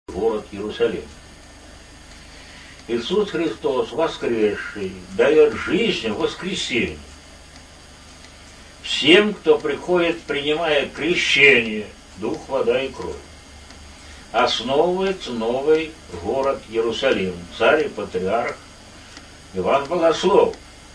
город Иерусалим. Иисус Христос, воскресший, дает жизнь в воскресенье всем, кто приходит, принимая крещение, дух, вода и кровь. Основывается новый город Иерусалим, царь и патриарх Иван Богослов.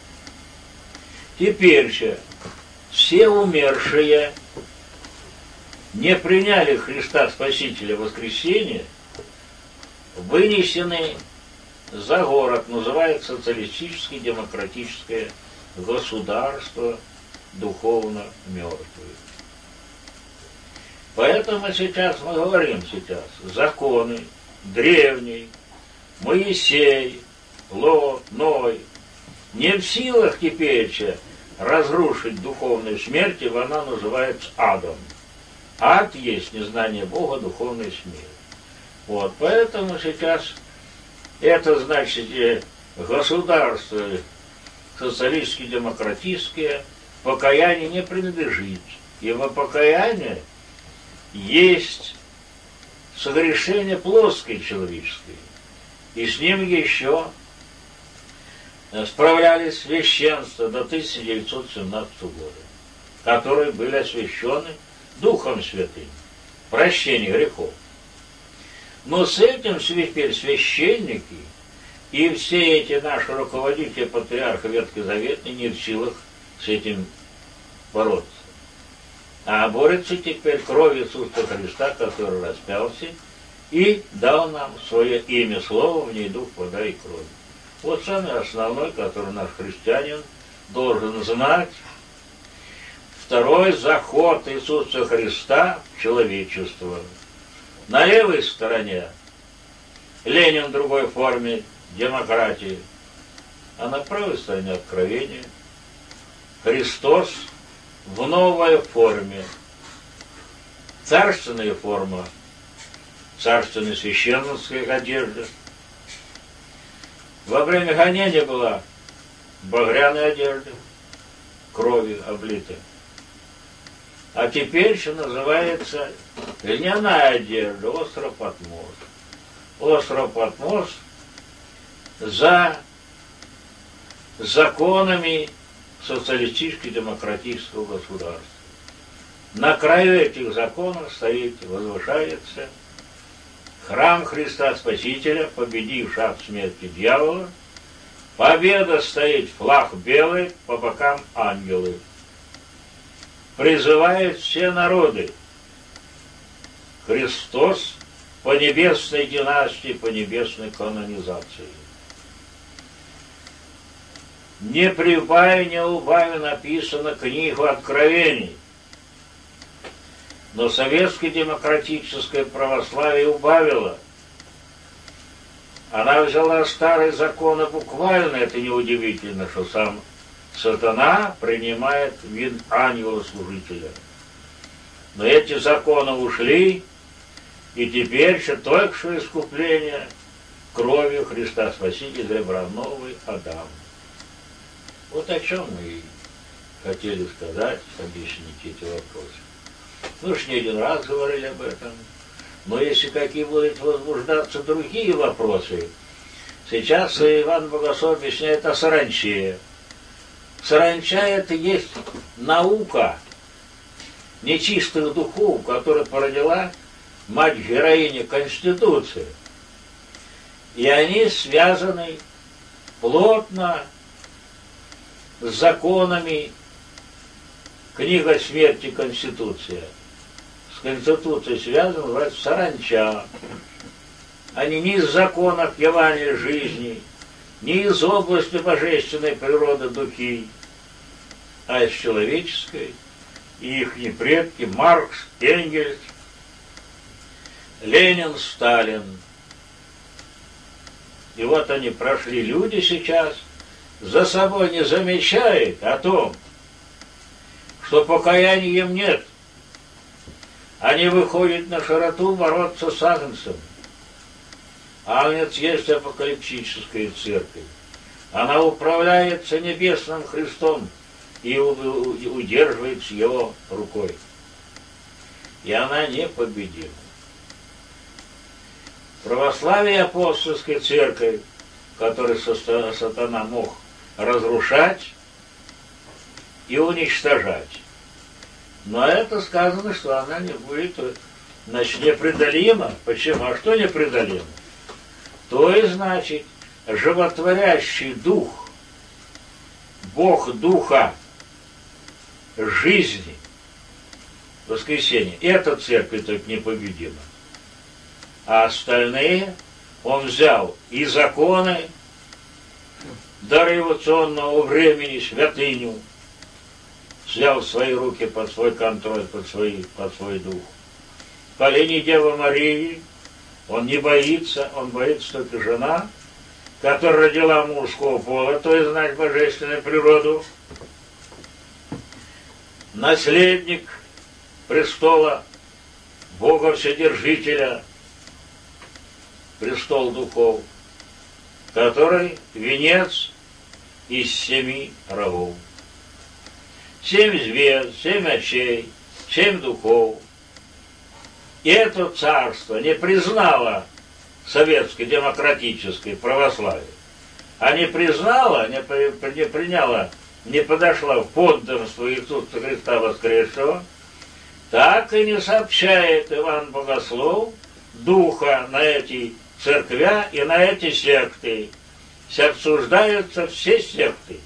Теперь же все умершие не приняли Христа Спасителя воскресения, вынесены за город, называется социалистическое демократическое государство духовно мертвых. Поэтому сейчас мы говорим законы древние, Моисей, Лот, Ной, не в силах теперь разрушить духовную смерть, и она называется адом. Ад есть незнание Бога, духовная смерть. Вот, поэтому сейчас это значит государство социалистически-демократическое покаяние не принадлежит, ибо покаяние есть согрешение плоское человеческое, и с ним еще справлялись священства до 1917 года, которые были освящены Духом Святым, прощение грехов. Но с этим теперь священники и все эти наши руководители, патриархи ветхозаветные не в силах с этим бороться. А борется теперь кровь Иисуса Христа, который распялся и дал нам свое имя, слово, в ней дух, вода и кровь. Вот самый основной, который наш христианин должен знать. Второй заход Иисуса Христа в человечество. На левой стороне Ленин в другой форме демократии, а на правой стороне откровения Христос в новой форме. Царственная форма, царственная священническая одежда. Во время гонения была багряная одежда, кровью облитая. А теперь что называется льняная одежда, остров Патмос. Остров Патмос за законами социалистически-демократического государства. На краю этих законов стоит, возвышается храм Христа Спасителя, победивший ад смерти дьявола. Победа стоит, флаг белый, по бокам ангелы. Призывает все народы. Христос по небесной династии, по небесной канонизации. Не прибавя, не убавя написано книгу Откровений. Но советское демократическое православие убавило. Она взяла старые законы буквально, это неудивительно, что сам сатана принимает вид ангела-служителя. Но эти законы ушли, и теперь же только что искупление кровью Христа Спасителя брал новый Адам. Вот о чем мы и хотели сказать, объяснить эти вопросы. Мы уж не один раз говорили об этом, но если какие будут возбуждаться другие вопросы, сейчас Иван Богослов объясняет о саранче. Саранча – это есть наука нечистых духов, которая породила мать-героиня Конституции. И они связаны плотно с законами книга смерти Конституция. С Конституцией связана, называется, саранча. Они не из законов Евангелия жизни, не из области божественной природы духи, а из человеческой. И их предки Маркс, Энгельс, Ленин, Сталин. И вот они прошли, люди сейчас за собой не замечают о том, что покаяния им нет. Они выходят на широту бороться с Агнцем. Агнец есть апокалиптическая церковь. Она управляется небесным Христом и удерживается его рукой. И она непобедима. Православие апостольской церкви, которую сатана мог разрушать и уничтожать. Но это сказано, что она не будет, значит, непреодолима. Почему? А что непреодолимо? То и значит, животворящий дух, Бог духа, жизни, воскресения, эта церковь только непобедима. А остальные он взял и законы дореволюционного времени, святыню, взял в свои руки под свой контроль, под свой дух. По линии Девы Марии он не боится, он боится только жена, которая родила мужского пола, то есть знать божественную природу, наследник престола Бога Вседержителя, престол духов, который венец из 7 рогов. 7 звезд, 7 очей, 7 духов. И это царство не признало советской демократической православие, а не признала, не приняла, не подошла в подданство Иисуса Христа воскресшего, так и не сообщает Иоанн Богослов духа на эти церквя и на эти секты. Все обсуждаются все секты.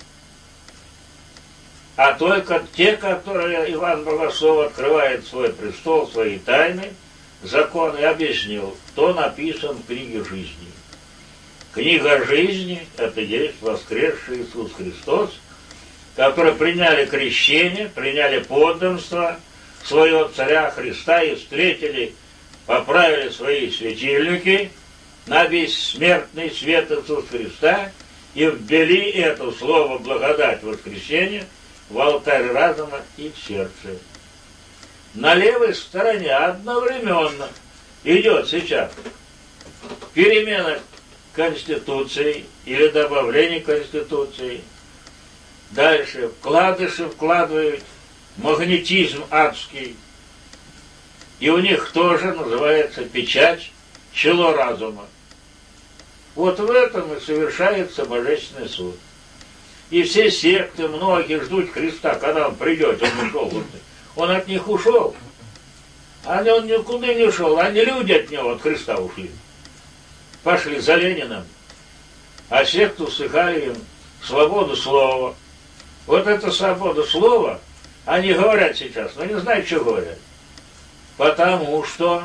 А только те, которые Иоанн Богослов открывает свой престол, свои тайны, закон и объяснил, кто написан в книге жизни. Книга жизни – это есть воскресший Иисус Христос, которые приняли крещение, приняли подданство своего царя Христа и встретили, поправили свои светильники на бессмертный свет Иисуса Христа и ввели это слово благодать воскресения в алтарь разума и в сердце. На левой стороне одновременно идет сейчас перемена Конституции или добавление Конституции. Дальше вкладыши вкладывают магнетизм адский. И у них тоже называется печать чело разума. Вот в этом и совершается божественный суд. И все секты, многие ждут Христа, когда он придет, он ушел. Он от них ушел. А он никуда не ушел. Они люди от него, от Христа ушли. Пошли за Лениным. А секты услыхали им свободу слова. Вот эта свобода слова, они говорят сейчас, но не знают, что говорят. Потому что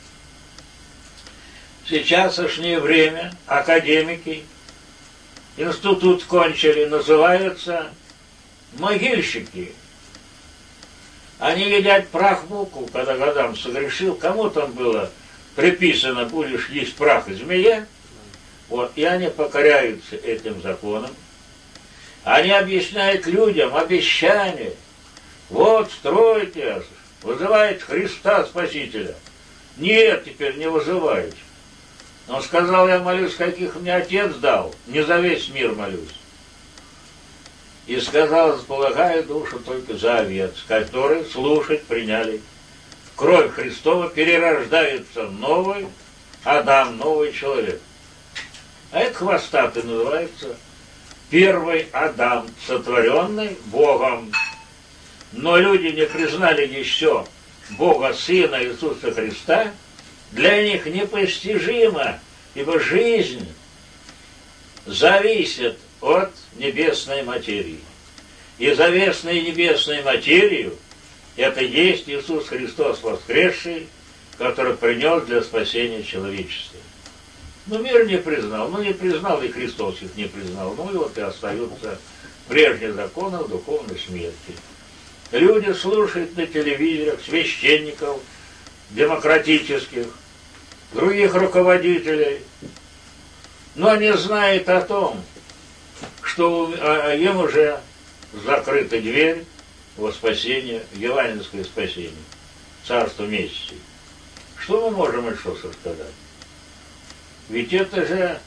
сейчасшнее время академики институт кончили, называются могильщики. Они едят прах муку, когда Адам согрешил, кому там было приписано, будешь есть прах и змея, вот, и они покоряются этим законам. Они объясняют людям обещание, вот стройте, вызывает Христа Спасителя. Нет, теперь не вызывает. Он сказал, я молюсь, каких мне Отец дал, не за весь мир молюсь. И сказал, полагаю душу только за овец, который слушать приняли. Кровь Христова перерождается новый Адам, новый человек. А это хвостатый называется первый Адам, сотворенный Богом. Но люди не признали еще Бога Сына Иисуса Христа, для них непостижимо, ибо жизнь зависит от небесной материи. И завесной небесной материю это есть Иисус Христос воскресший, который принес для спасения человечества. Но мир не признал, не признал и Христос их не признал, и вот и остаются прежние законы духовной смерти. Люди слушают на телевизорах священников демократических, других руководителей, но не знают о том, что им уже закрыта дверь во спасение, в евангельское спасение, царство мести. Что мы можем еще сказать? Ведь это же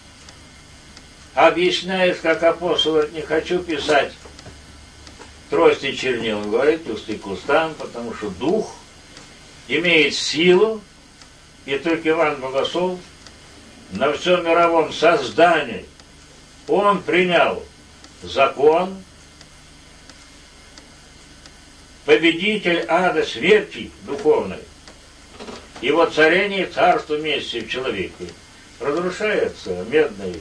объясняет, как апостол, не хочу писать трости чернил, он говорит, усты к устам, потому что дух имеет силу и только Иоанн Богослов на всем мировом создании он принял закон, победитель ада смерти духовной, и воцарение царства вместе в человеке. Разрушаются медные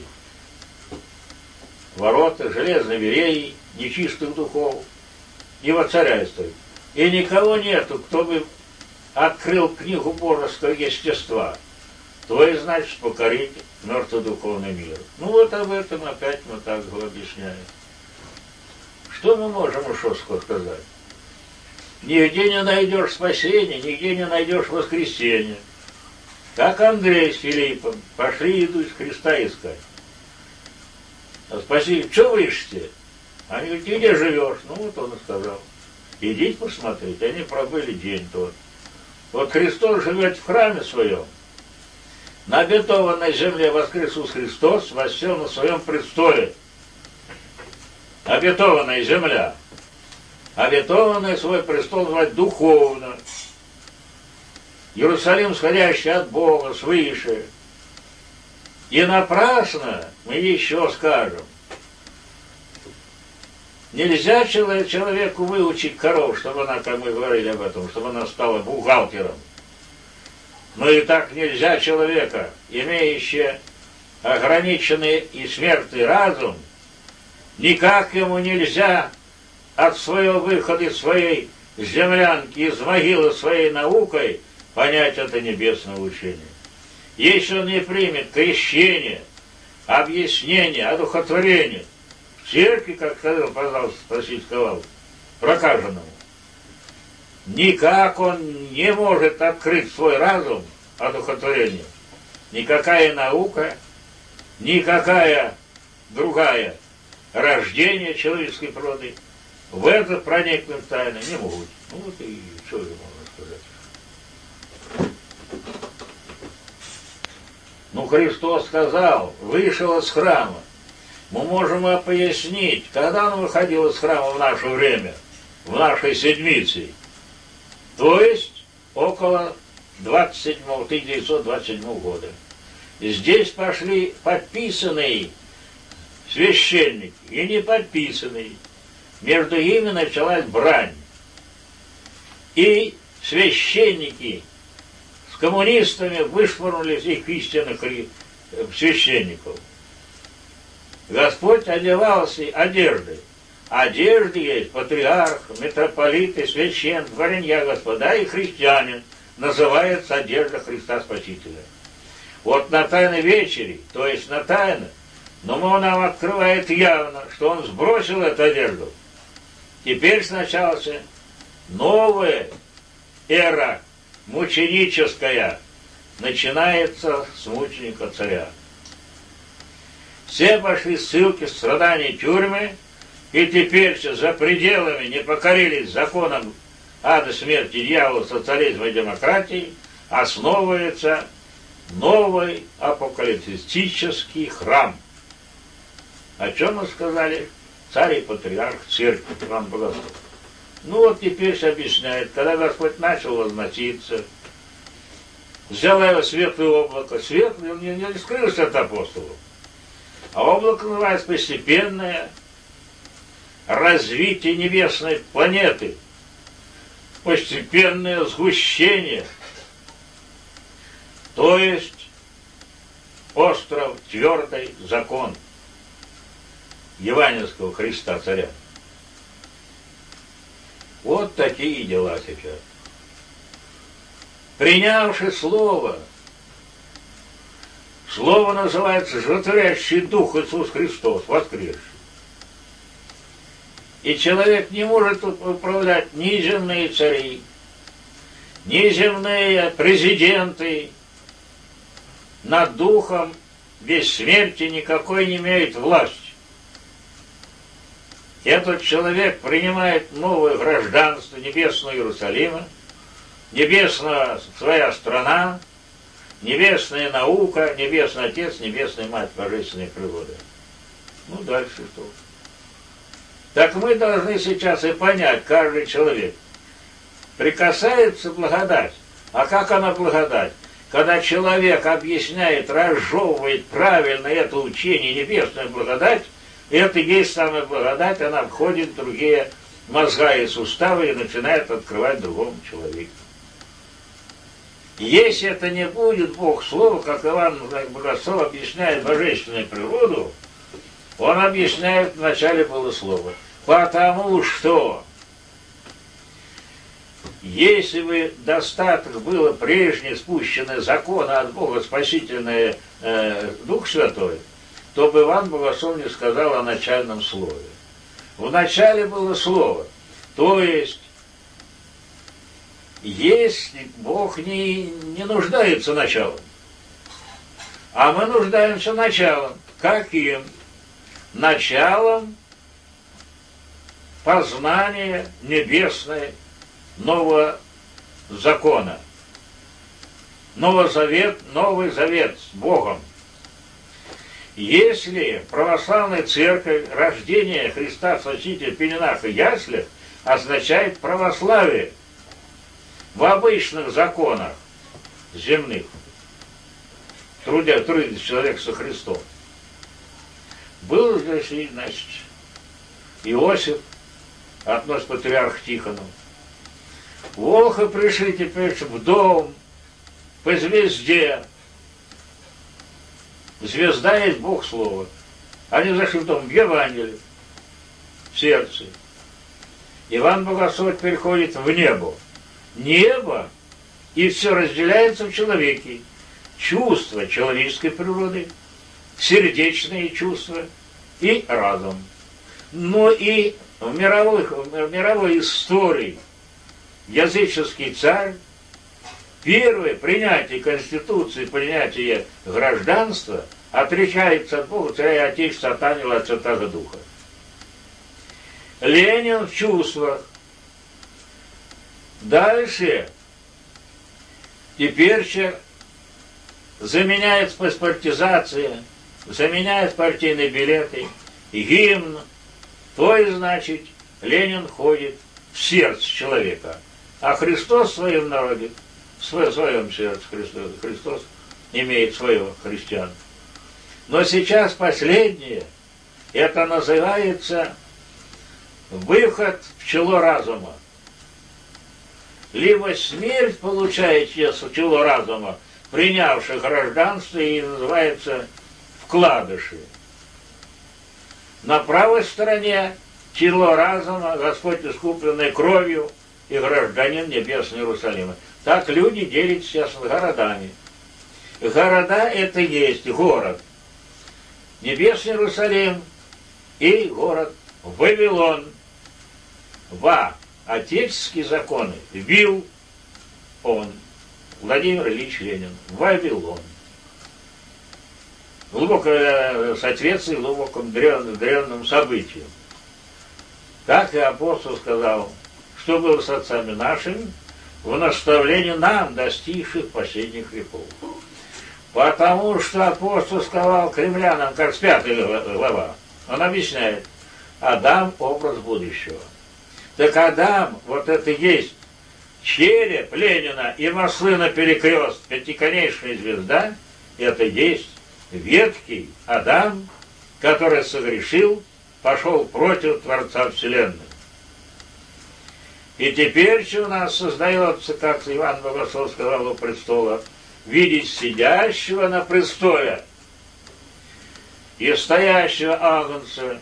ворота, железные вереи нечистых духов, и воцаряется. И никого нету, кто бы открыл книгу божеского естества, то и значит покорить мертвый духовный мир. Ну вот об этом опять мы так объясняем. Что мы можем еще сказать? Нигде не найдешь спасения, нигде не найдешь воскресения. Как Андрей с Филиппом пошли еду из Христа искать. Спросили, что вы ищете? Они говорят, где живешь? Ну вот он и сказал. Идите посмотрите. Они пробыли день тот. Вот Христос живет в храме своем. На обетованной земле воскрес Иисус Христос, воссел на своем престоле. Обетованная земля. Обетованный свой престол звать духовно. Иерусалим, сходящий от Бога, свыше. И напрасно мы еще скажем. Нельзя человеку выучить коров, чтобы она, как мы говорили об этом, чтобы она стала бухгалтером. Но и так нельзя человека, имеющего ограниченный и смертный разум, никак ему нельзя от своего выхода из своей землянки, из могилы своей наукой понять это небесное учение. Если он не примет крещение, объяснение, одухотворение, в церкви, как сказал, пожалуйста, спросить сказал, прокаженному, никак он не может открыть свой разум одухотворению. Никакая наука, никакая другая рождение человеческой природы в это проникнуть тайно не могут. Ну вот и что же можно сказать. Ну Христос сказал, вышел из храма. Мы можем пояснить, когда он выходил из храма в наше время, в нашей седмице. То есть около 1927 года. И здесь пошли подписанные священники и не подписанные. Между ими началась брань. И священники с коммунистами вышвырнули их истинных священников. Господь одевался одеждой. Одежды есть патриарх, митрополит и священ, дворянья господа и христианин. Называется одежда Христа Спасителя. Вот на Тайной вечере, то есть на тайно, но он нам открывает явно, что он сбросил эту одежду. Теперь началась новая эра мученическая, начинается с мученика царя. Все пошли ссылки, страдания, тюрьмы, и теперь за пределами не покорились законам ада, смерти, дьявола, социализма и демократии, основывается новый апокалиптический храм. О чем мы сказали? Царь и патриарх церкви, Иоанн Богослов. Ну вот теперь объясняет, когда Господь начал возноситься, взял его светлое облако, светлое, он не скрылся от апостолов, а облако называется постепенное развитие небесной планеты, постепенное сгущение, то есть остров твердый закон евангельского Христа Царя. Вот такие дела сейчас. Принявши Слово, Слово называется животворящий Дух Иисус Христос, воскресший. И человек не может управлять ни земные цари, ни земные президенты. Над Духом без смерти никакой не имеет власти. Этот человек принимает новое гражданство небесного Иерусалима, небесная своя страна, небесная наука, небесный Отец, небесная Мать, божественная природа. Ну, дальше что? Так мы должны сейчас и понять, каждый человек. Прикасается благодать. А как она благодать? когда человек объясняет, разжевывает правильно это учение, небесную благодать, это и есть самая благодать, она входит в другие мозга и суставы и начинает открывать другому человеку. Если это не будет Бог Слова, как Иоанн Богослов объясняет божественную природу, он объясняет, вначале было Слово. Потому что если бы достаток было прежнее спущенное закона от Бога, спасительный Дух Святой, то бы Иоанн Богослов не сказал о начальном слове. В начале было слово. То есть, если Бог не нуждается началом, а мы нуждаемся началом. Каким? Началом познания небесной нового закона. Новый завет с Богом. Если православная церковь рождение Христа Спасителя в пеленах и яслях означает православие в обычных законах земных, трудится человек со Христом. Был здесь, значит, Иосиф, относится к патриарху Тихону. Волхы пришли теперь в дом, по звезде. Звезда есть Бог Слова. Они зашли в дом, в Евангелие, в сердце. Иоанн Богослов переходит в небо. Небо, и все разделяется в человеке. Чувства человеческой природы, сердечные чувства и разум. Но и в мировой истории языческий царь, первое принятие Конституции, принятие гражданства отличается от Бога, царя и Отечества, от ангела, от Святого Духа. Ленин в чувствах. Дальше теперь заменяет паспортизация, заменяет партийные билеты, гимн. То есть, значит, Ленин ходит в сердце человека, а Христос в своем народе, в своем сердце Христос имеет свое христиан. Но сейчас последнее, это называется выход в чело разума. Либо смерть получает в чело разума, принявший гражданство, и называется вкладыши. На правой стороне чело разума, Господь искупленный кровью и гражданин Небесного Иерусалима. Так люди делят сейчас городами. Города это есть город Небесный Иерусалим и город Вавилон. Отеческие законы ввел он, Владимир Ильич Ленин, Вавилон. Глубокое соответствие глубокому древнему событию. Так и апостол сказал, что было с отцами нашими в наставлении нам, достигших последних веков. Потому что апостол сказал кремлянам, как с 5 глава, он объясняет, Адам – образ будущего. Так Адам, вот это есть череп Ленина и маслы на перекрест, пятиконечная звезда, это есть ветхий Адам, который согрешил, пошел против Творца Вселенной. И теперь у нас создается, как Иоанн Богослов сказал у престола, видеть сидящего на престоле и стоящего агнца.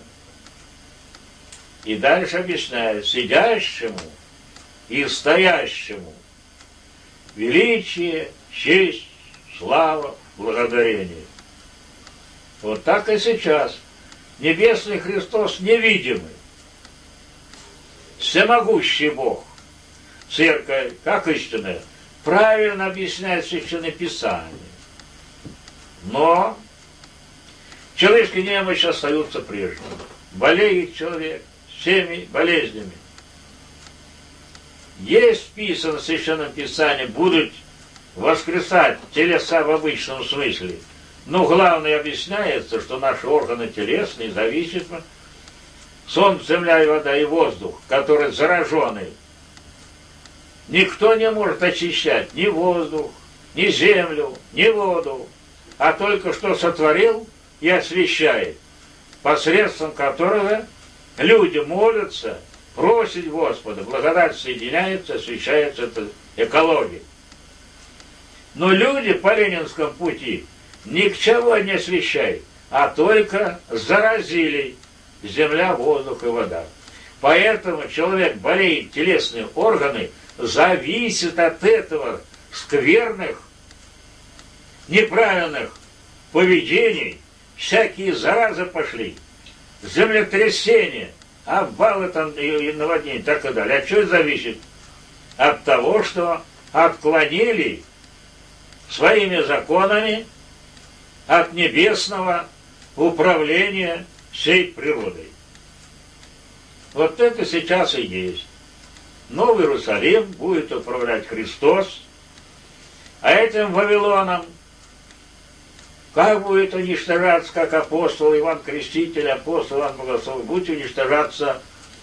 И дальше объясняет, сидящему и стоящему величие, честь, слава, благодарение. Вот так и сейчас. Небесный Христос невидимый, всемогущий Бог, церковь, как истинная, правильно объясняет Священное Писание. Но человеческие немощи остаются прежними. Болеет человек всеми болезнями. Есть вписано в Священном Писании, будут воскресать телеса в обычном смысле. Но главное объясняется, что наши органы телесные зависят от солнце, земля и вода и воздух, которые заражены. Никто не может очищать ни воздух, ни землю, ни воду, а только что сотворил и освящает, посредством которого люди молятся, просят Господа, благодать соединяется, освещается эта экология. Но люди по ленинскому пути ни к чему не освещают, а только заразили земля, воздух и вода. Поэтому человек болеет, телесные органы зависят от этого скверных, неправильных поведений, всякие заразы пошли, землетрясения, обвалы там и наводнения и так и далее. От чего это зависит? От того, что отклонили своими законами от небесного управления всей природой. Вот это сейчас и есть. Новый Иерусалим будет управлять Христос, а этим Вавилоном как будет уничтожаться, как апостол Иван Креститель, апостол Иван Богослов, будет уничтожаться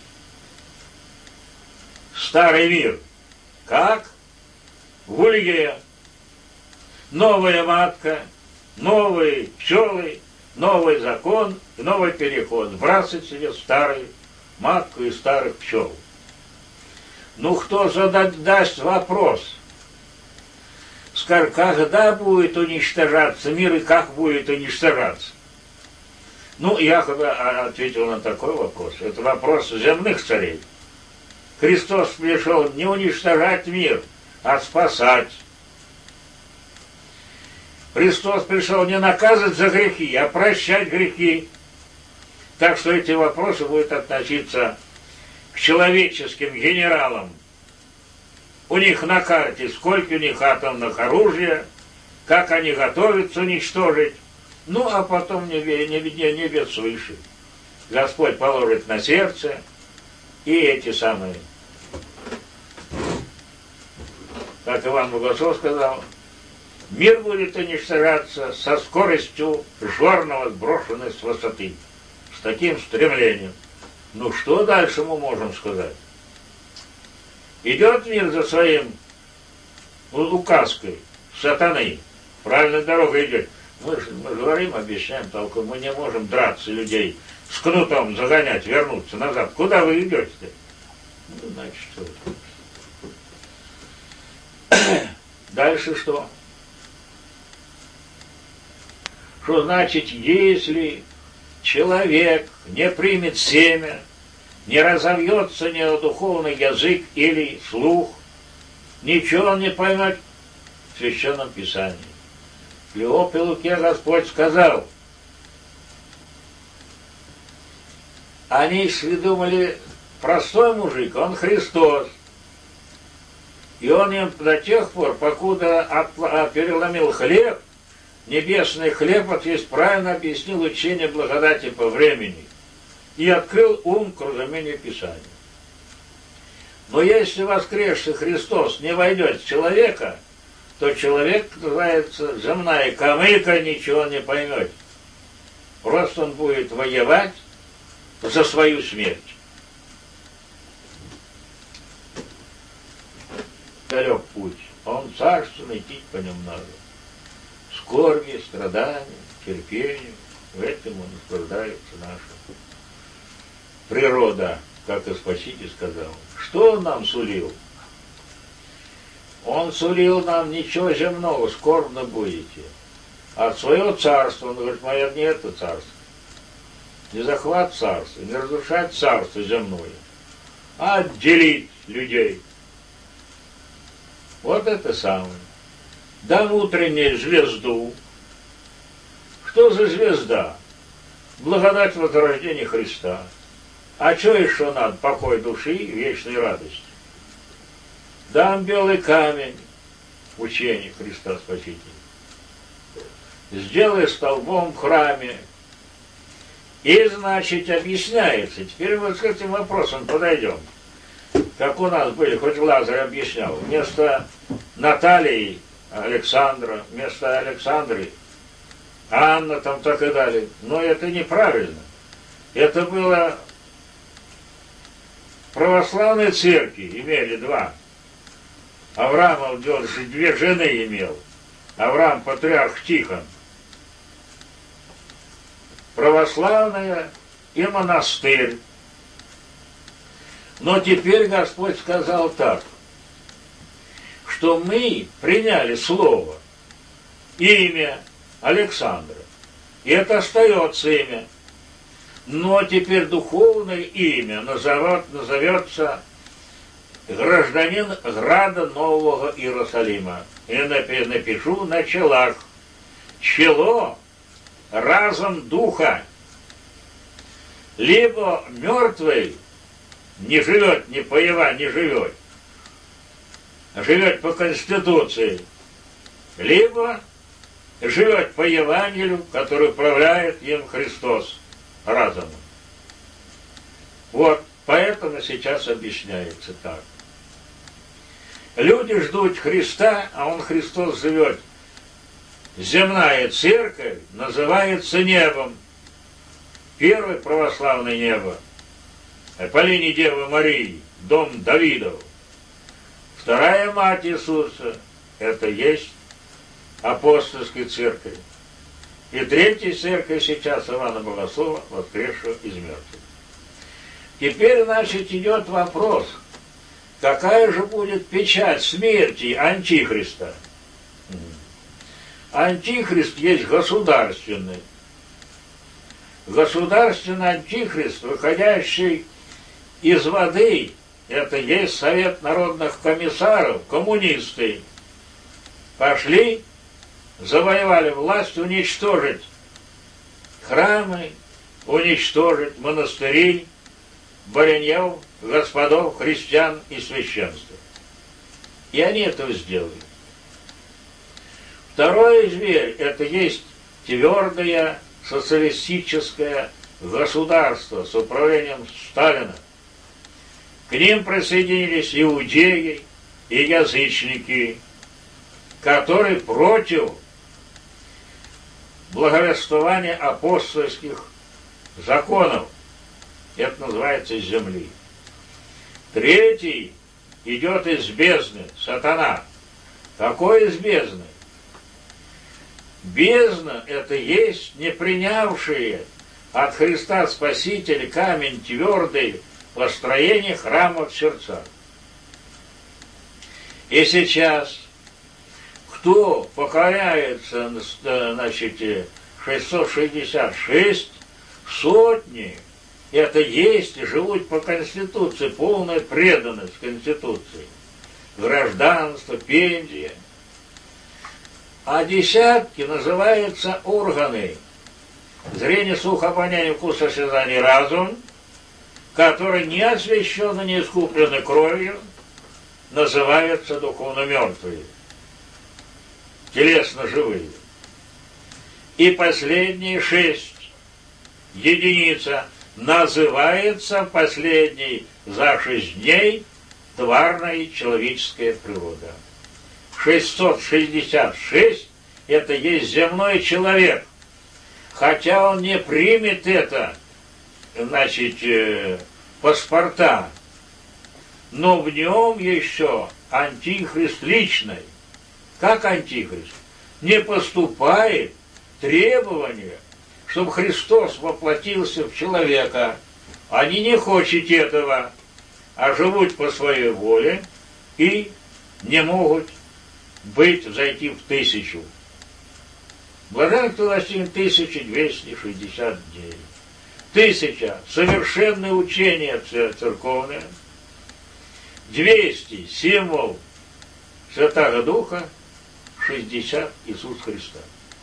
старый мир. Как? В улье. Новая матка, новые пчелы, новый закон, новый переход. Сбрасывать себе старую матку и старых пчел. Ну, кто задаст вопрос? Скажет, когда будет уничтожаться мир и как будет уничтожаться? Ну, я когда ответил на такой вопрос, это вопрос земных царей. Христос пришел не уничтожать мир, а спасать. Христос пришел не наказывать за грехи, а прощать грехи. Так что эти вопросы будут относиться к человеческим генералам. У них на карте, сколько у них атомных оружия, как они готовятся уничтожить. Ну, а потом небес свыше. Господь положит на сердце и эти самые, как Иван Богослов сказал, мир будет уничтожаться со скоростью жорного, сброшенной с высоты. С таким стремлением. Ну, что дальше мы можем сказать? Идет мир за своим указкой сатаны. Правильной дорогой идет. Мы говорим, объясняем, только мы не можем драться людей с кнутом загонять, вернуться назад. Куда вы идете-то? Ну, значит, что? Дальше что? Что значит, если человек не примет семя, не разовьется ни духовный язык или слух, ничего он не поймет в Священном Писании. В Иопе Луке Господь сказал, они думали, простой мужик, он Христос. И он им до тех пор, покуда переломил хлеб, небесный хлеб, вот есть правильно объяснил учение благодати по времени. И открыл ум к разумению Писания. Но если воскресший Христос не войдет в человека, то человек, называется, земная камыка, ничего не поймет. Просто он будет воевать за свою смерть. Далек путь, он царственный, идти по нему надо. Скорби, страдания, терпению, в этом он наслаждается наша природа, как и Спаситель сказал. Что он нам сулил? Он сулил нам ничего земного, скорбно будете. А свое царство, он говорит, мое не это царство. Не захват царства, не разрушать царство земное, а отделить людей. Вот это самое. Дам утреннюю звезду. Что за звезда? Благодать возрождения Христа. А что еще надо? Покой души и вечной радости. Дам белый камень, учение Христа Спасителя. Сделай столбом в храме. И, значит, объясняется. Теперь вот с этим вопросом подойдем. Как у нас были, хоть Лазарь объяснял. Вместо Натальи Александра, вместо Александры Анна там так и далее. Но это неправильно. Это было православные церкви, имели два. Авраам две жены имел. Авраам, патриарх Тихон, православная и монастырь. Но теперь Господь сказал так, что мы приняли слово, имя Александра, и это остается имя. Но теперь духовное имя назовется гражданин града Нового Иерусалима. И напишу на челах. Чело разом духа. Либо мертвый не живет, не по Ева не живет, а живет по Конституции, либо живет по Евангелию, который управляет им Христос разумом. Вот, поэтому сейчас объясняется так. Люди ждут Христа, а он, Христос, живет. Земная церковь называется небом. Первое православное небо по линии Девы Марии, дом Давидов. Вторая мать Иисуса, это есть апостольская церковь. И третья церковь сейчас Иоанна Богослова, воскресшего из мертвых. Теперь, значит, идет вопрос, какая же будет печать смерти Антихриста? Антихрист есть государственный. Государственный антихрист, выходящий из воды, это есть Совет народных комиссаров, коммунисты. Пошли, завоевали власть уничтожить храмы, уничтожить монастыри, барынев, господов, христиан и священства. И они это сделали. Второй зверь – это есть твердое социалистическое государство с управлением Сталина. К ним присоединились иудеи и язычники, которые против благовествования апостольских законов. Это называется из земли. Третий идет из бездны, сатана. Какой из бездны? Бездна – это есть не принявшие от Христа Спасителя камень твердый построение храма в сердцах. И сейчас, кто покоряется, значит, 666 сотни, это есть и живут по Конституции, полная преданность Конституции, гражданство, пенсия. А десятки называются органы зрение, слух, обоняние, вкус, осязание, разум, которые не освящены, не искуплены кровью, называются духовно мертвые, телесно живые. И последние 6 единица называется последней за 6 дней тварная человеческая природа. 666 – это есть земной человек. Хотя он не примет это, значит, паспорта, но в нем еще антихрист личный. Как антихрист? Не поступает требование, чтобы Христос воплотился в человека. Они не хотят этого, а живут по своей воле и не могут зайти в 1000. Блажен, кто достигнет 1260 дней. 1000 – совершенное учение церковное. 200 – символ Святого Духа. 60 – Иисус Христа.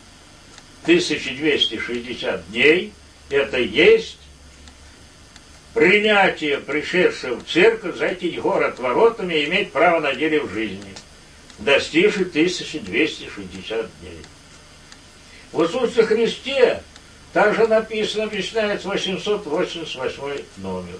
1260 дней – это есть принятие пришедшего в церковь, зайти в город воротами и иметь право на деле в жизни, достигший 1260 дней. В Иисусе Христе также написано, начинается 888 номер.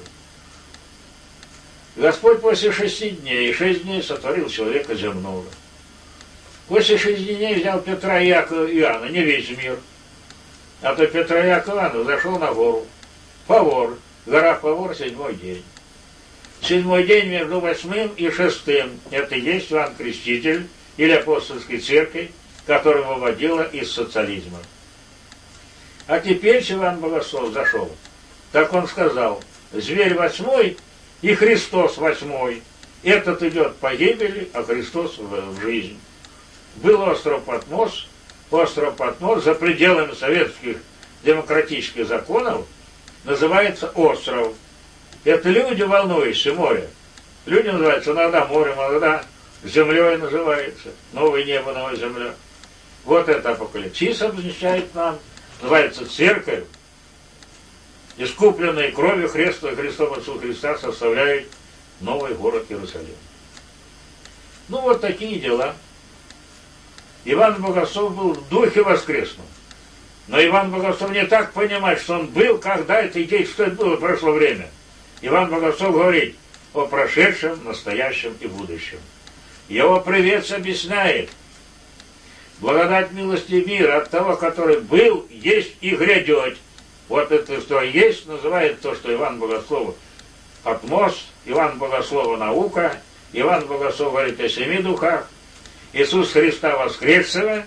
Господь после 6 дней, 6 дней сотворил человека земного. После 6 дней взял Петра, Якова и Иоанна, не весь мир. А то Петра, Якова и Иоанна зашел на гору. Повор, гора Повор, 7-й день. 7-й день между 8-м и 6-м. Это есть Иоанн Креститель или апостольской церкви, которая выводила из социализма. А теперь Иван Богослов зашел. Так он сказал: зверь восьмой и Христос восьмой. Этот идет по гибели, а Христос в жизнь. Был остров Патмос за пределами советских демократических законов называется остров. Это люди, волнующие море. Люди называются иногда морем, иногда землей называется. Новое небо, новая земля. Вот это апокалипсис обозначает нам. Называется церковь. Искупленной кровью Христа и Христом Иисуса Христа составляет новый город Иерусалим. Ну вот такие дела. Иван Богослов был в духе воскресном. Но Иван Богослов не так понимает, что он был, когда это и что это было, прошло время. Иван Богослов говорит о прошедшем, настоящем и будущем. Его привет объясняет: благодать, милость и мир от того, который был, есть и грядет. Вот это, что есть, называет то, что Иван Богослов Патмос, Иван Богослова наука, Иван Богослов говорит о 7 духах, Иисус Христа воскресшего,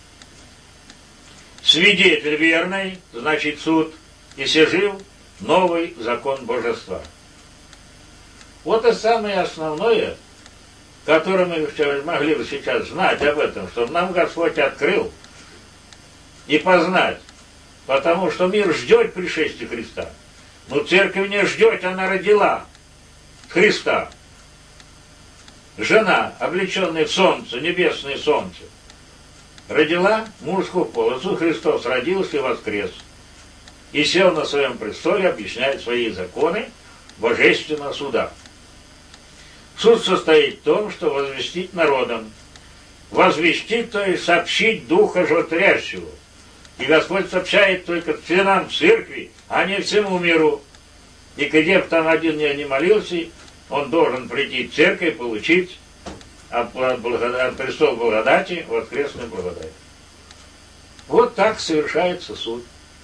свидетель верный, значит суд, и сижил новый закон божества. Вот и самое основное, которое мы могли бы сейчас знать об этом, чтобы нам Господь открыл и познать, потому что мир ждет пришествия Христа. Но церковь не ждет, она родила Христа. Жена, облеченная в солнце, небесное солнце, родила мужского пола. Иисус Христос родился и воскрес. И сел на своем престоле, объясняет свои законы божественного суда. Суд состоит в том, что возвестить народам. Возвестить, то есть сообщить Духа Животворящего. И Господь сообщает только членам церкви, а не всему миру. И где бы там один не молился, он должен прийти в церковь и получить от престола благодати воскресную благодать. Вот так совершается суд.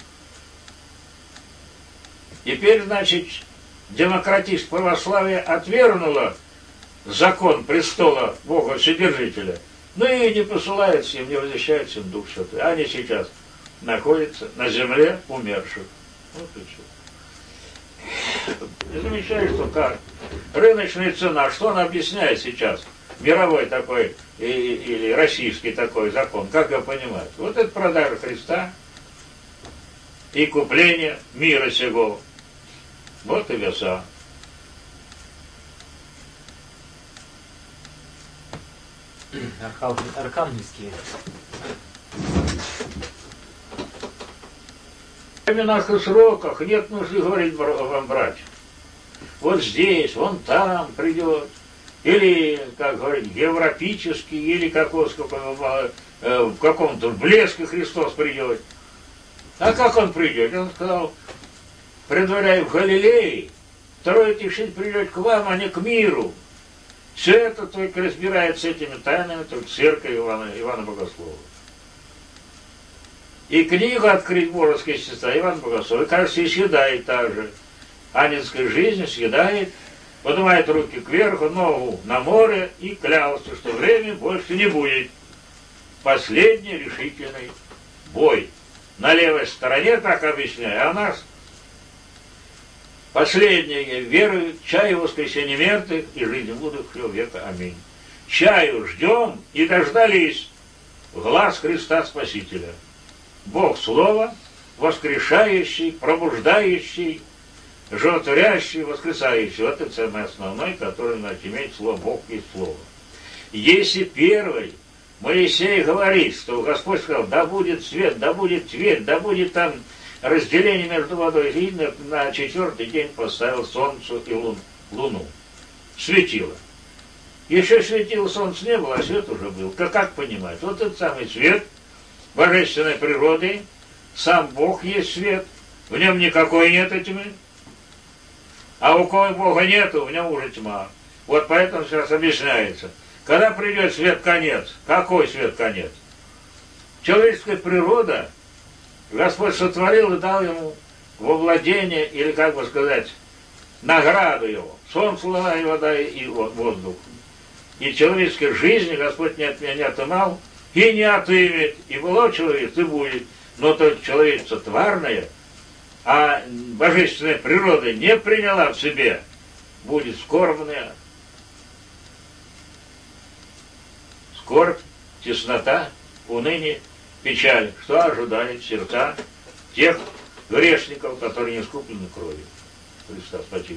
Теперь, значит, демократическое православие отвергнуло закон престола Бога Вседержителя, но и не посылается им, не возвещается им Дух Святой. Они сейчас находятся на земле умерших. Вот и все. И замечаешь, что как рыночная цена, что она объясняет сейчас? Мировой такой или российский такой закон, как его понимать? Вот это продажа Христа и купление мира сего. Вот и веса. Архангельские. В временах и сроках нет нужды говорить вам, братья. Вот здесь, вон там придет. Или, как говорить, европический, или в каком-то блеске Христос придет. А как он придет? Он сказал: предваряю в Галилее, второй тишин придет к вам, а не к миру. Все это только разбирает с этими тайнами только церковь Ивана Богослова. И книгу «Открыть божеские чудеса» Иван Богослов, и, кажется, и съедает также. Ангельской жизни съедает, поднимает руки кверху, ногу на море и клялся, что время больше не будет. Последний решительный бой. На левой стороне, так объясняю, а у нас последние веруют, чаю воскресения мертвых и жизнь будущего века. Аминь. Чаю ждем и дождались глаз Христа Спасителя. Бог Слово, воскрешающий, пробуждающий, животворящий, воскресающий. Вот это самое основное, которое значит иметь слово. Бог есть Слово. Если первый Моисей говорит, что Господь сказал: да будет свет, да будет цвет, да будет там разделение между водой и видно, на 4-й день поставил солнце и луну. Светило. Еще светило, солнце не было, а свет уже был. Как понимать? Вот этот самый свет божественной природы, сам Бог есть свет, в нем никакой нет тьмы. А у кого Бога нету, в нем уже тьма. Вот поэтому сейчас объясняется. Когда придет свет конец, какой свет конец? Человеческая природа Господь сотворил и дал ему во владение, или, как бы сказать, награду его. Солнце, луна и вода и воздух. И человеческой жизни Господь не отымал и не отымет, и было человек, и будет. Но то человечество тварное, а божественная природа не приняла в себе, будет скорбная. Скорбь, теснота, уныние, печаль, что ожидает сердца тех грешников, которые не искуплены кровью Христа Спасителя.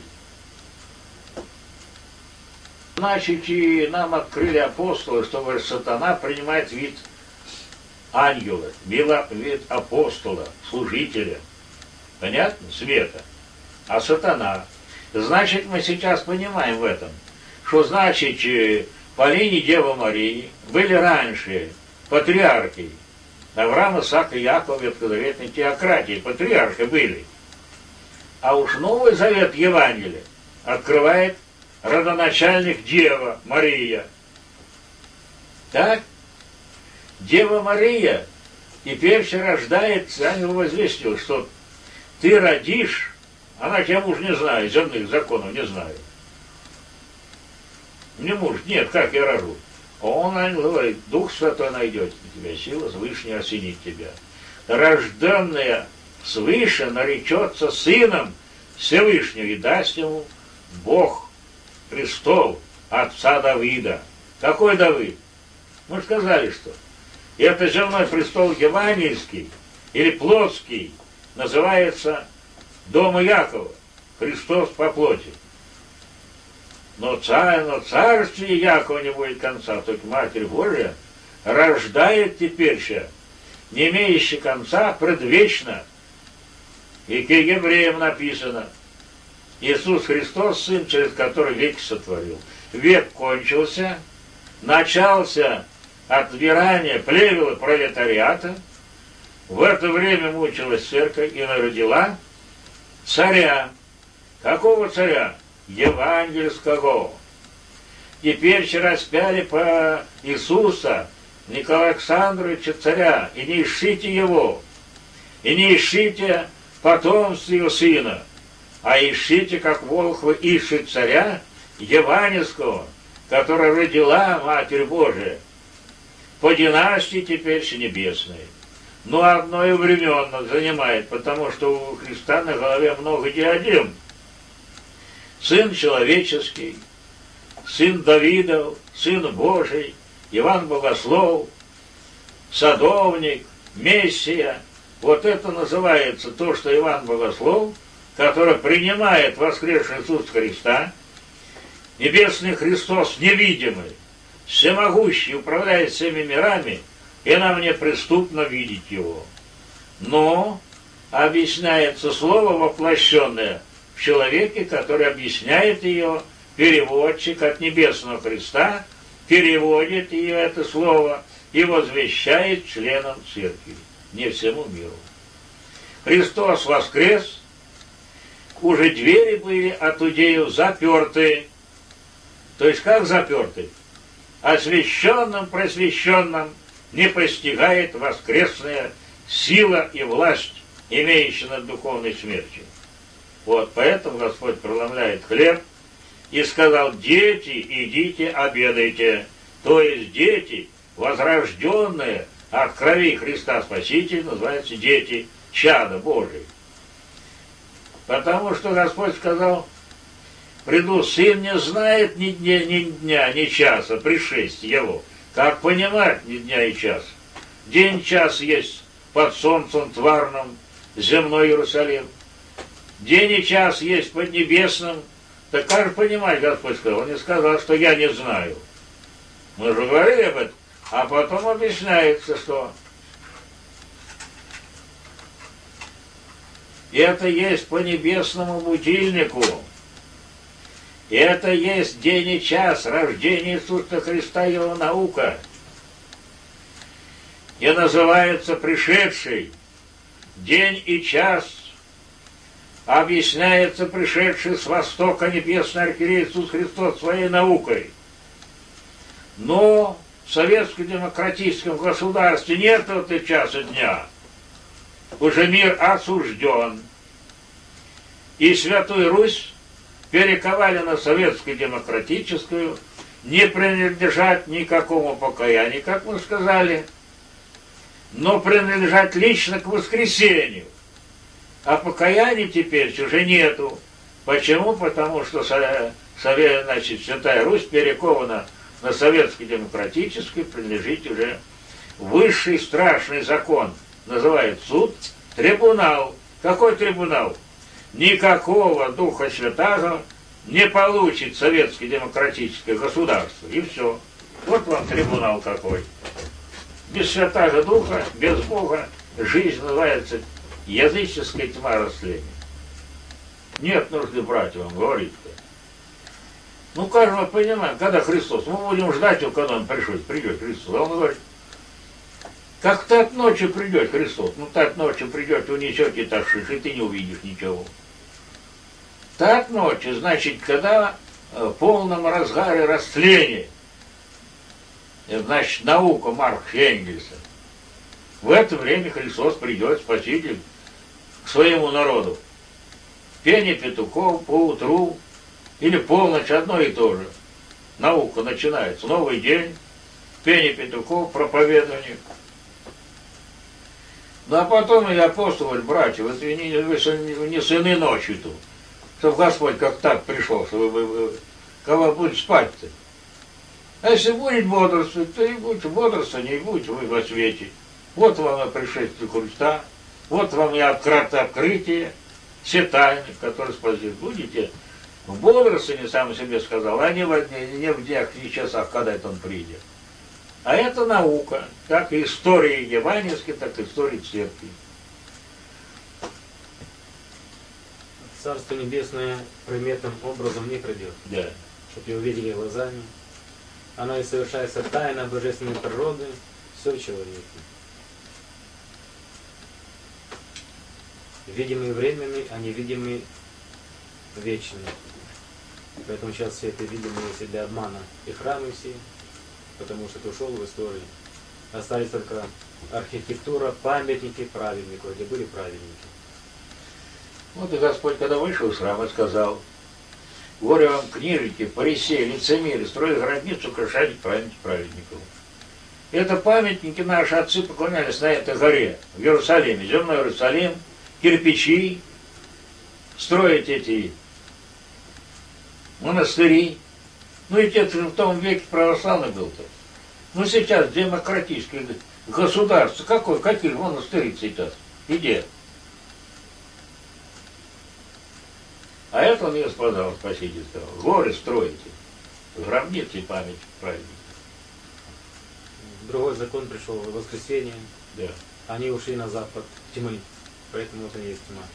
Значит, и нам открыли апостолы, что, говорит, сатана принимает вид ангела, вид апостола, служителя. Понятно? Света. А сатана. Значит, мы сейчас понимаем в этом, что, значит, по линии Девы Марии были раньше патриархи Авраам, Исаак, Яков, ветхозаветной теократии, патриархи были. А уж Новый Завет Евангелия открывает родоначальник Дева Мария. Так? Дева Мария теперь же рождает, ангел возвестил, что ты родишь, она тебя муж не знает, земных законов не знает. Не муж, нет, как я рожу? Он, ангел, говорит, Дух Святой найдет на тебя, сила свыше осенит тебя. Рожденная свыше наречется сыном Всевышнего, и даст ему Бог престол отца Давида. Какой Давид? Мы сказали, что это земной престол евангельский или плотский называется Дома Якова, Христос по плоти. Но царствие Якова не будет конца, только Матерь Божия рождает теперь, не имеющий конца, предвечно. И к евреям написано: Иисус Христос, Сын, через который век сотворил. Век кончился, начался от вирания плевела пролетариата. В это время мучилась церковь и народила царя. Какого царя? Евангельского. Теперь распяли по Иисуса Николая Александровича царя, и не ищите его, и не ищите потомство его сына, а ищите, как Волхва ищет царя Евангельского, который родила Матерь Божия по династии теперь небесной. Но одно и временно занимает, потому что у Христа на голове много диадем. Сын человеческий, сын Давидов, сын Божий, Иван Богослов, садовник, Мессия. Вот это называется то, что Иван Богослов, который принимает воскресший Иисус Христа, небесный Христос невидимый, всемогущий, управляет всеми мирами, и нам неприступно видеть его. Но объясняется слово воплощенное в человеке, который объясняет ее, переводчик от небесного Христа, переводит ее, это слово, и возвещает членам церкви, не всему миру. Христос воскрес, уже двери были от иудеев заперты. То есть как заперты? Освященным, просвещенным не постигает воскресная сила и власть, имеющая над духовной смертью. Вот поэтому Господь преломляет хлеб и сказал: дети, идите обедайте. То есть дети, возрожденные от крови Христа Спасителя, называются дети, чада Божии. Потому что Господь сказал: приду, сын не знает ни дня, ни часа, пришествия его. Как понимать ни дня и час? День, час есть под солнцем тварным, земной Иерусалим. День и час есть под небесным. Так как же понимать, Господь сказал? Он не сказал, что я не знаю. Мы же говорили об этом. А потом объясняется, что это есть по небесному будильнику. Это есть день и час рождения Иисуса Христа, его наука. И называется пришедший. День и час объясняется пришедший с востока небесный архиерей Иисус Христос своей наукой. Но в советско-демократическом государстве нет этого часа дня. Уже мир осужден. И Святую Русь перековали на советско-демократическую, не принадлежать никакому покаянию, как мы сказали, но принадлежать лично к воскресению. А покаяния теперь уже нету. Почему? Потому что значит, Святая Русь перекована на советско-демократической, принадлежит уже высший страшный закон, называют суд, трибунал. Какой трибунал? Никакого Духа Святаго не получит советско-демократическое государство. И все. Вот вам трибунал какой. Без Святаго Духа, без Бога жизнь называется языческая тьма растления. Нет нужды брать вам, говорит-то. Ну, каждый мы понимаем, когда Христос, мы будем ждать его, когда он придет Христос. А он говорит, как так ночью придет Христос? Ну, так ночью придет, унесете ташиш, и ты не увидишь ничего. Так ночью, значит, когда в полном разгаре растления, значит, наука Маркса Энгельса, в это время Христос придет, Спаситель, к своему народу. Пение петухов поутру или полночь, одно и то же. Наука начинается. Новый день, пение петухов, проповедование. Ну а потом и апостолы, братья, вы не сыны ночью тут. Чтобы Господь как так пришел, чтобы вы кого будет спать-то. А если будет бодрствовать, то и будете бодрствовать, и будете вы во свете. Вот вам и пришествие Христа, вот вам и открытие, все тайны, которые спасут. Будете в бодрствовании, сам себе сказал, а не в днях, не в часах, когда это он придет. А это наука, как и истории евангельской, так и истории церкви. Царство Небесное приметным образом не придет. Да. Чтобы ее увидели глазами. Оно и совершается тайна божественной природы, все в человеке. Видимый временный, а невидимый вечный. Поэтому сейчас все это видимые все для обмана и храмы все, потому что это ушел в историю. Остались только архитектура, памятники праведников, где были праведники. Вот и Господь, когда вышел из храма, сказал, горе вам, книжники, фарисеи, лицемеры, строят гробницу, украшали памятники праведников. Это памятники наши отцы поклонялись на этой горе, в Иерусалиме, земной Иерусалим, кирпичи, строить эти монастыри. Ну и те в том веке православный был-то. Ну сейчас демократическое государство, какие монастыри сейчас? Где? А это он ее сказал, Спаситель сказал, горы строите, гробницы и память праведников. Другой закон пришел в воскресенье. Да. Они ушли на запад тьмы, поэтому это не есть тьма.